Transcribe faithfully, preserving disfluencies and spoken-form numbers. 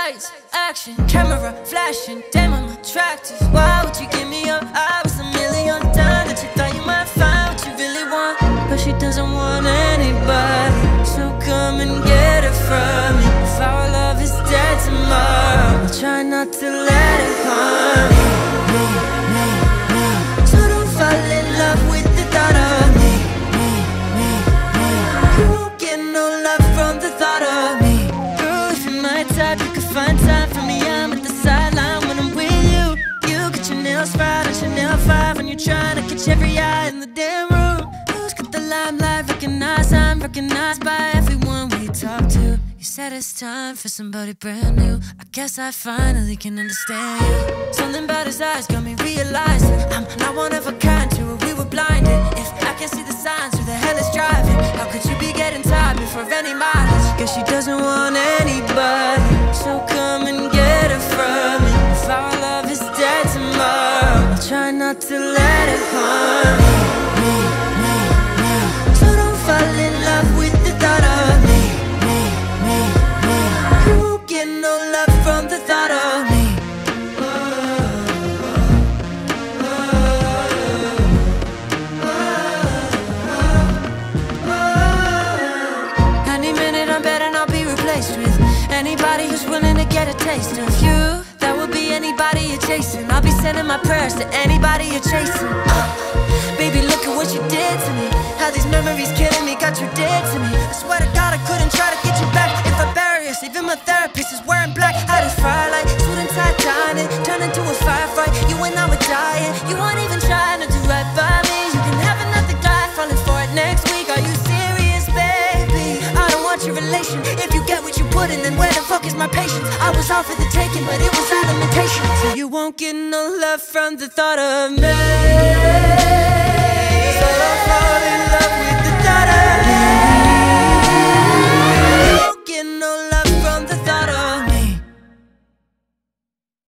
Lights, action, camera, flashing. Damn, I'm attractive. Why would you give me up? I was a million times that you thought you might find what you really want, but she doesn't want anybody. So come and get it from me. If our love is dead tomorrow, I'll try not to let it harm me, me, me, me. So don't fall in love with the thought of me, me, me, me. You won't get no love from the thought of me. Girl, if you're my type, you can find time for me. I'm at the sideline when I'm with you. You get your nails fried on Chanel five when you're trying to catch every eye in the damn room. Who's got the limelight? Recognized, I'm recognized by everyone we talk to. You said it's time for somebody brand new. I guess I finally can understand you. Something about his eyes got me realizing I'm not one of a kind to her, we were blinded. If I can see the signs, who the hell is driving? How could you be getting tired before any mileage? Guess she doesn't want anybody, so come and get it from me. If our love is dead tomorrow, I'll try not to let it harm me, me, me, me. So don't fall in love with the thought of me, me, me, me. You won't get no love from the thought of me. Any minute I'm better not be replaced with anybody who's willing to get a taste of you. That will be anybody you're chasing. I'll be sending my prayers to anybody you're chasing. uh, Baby, look at what you did to me. How these memories killing me, got you dead to me. I swear to God I couldn't try to get you back. If I bury us, even my therapist is wearing black. Had a firelight, suit and tie dining, turn into a firefight. You and I were dying, you weren't even trying to do right by me. You can have another guy falling for it next week. Are you serious, baby? I don't want your relation. If you get what you put in, then where the fuck is my patience? I was all for the taking, but it was all imitation. So you won't get no love from the thought of me. So don't fall in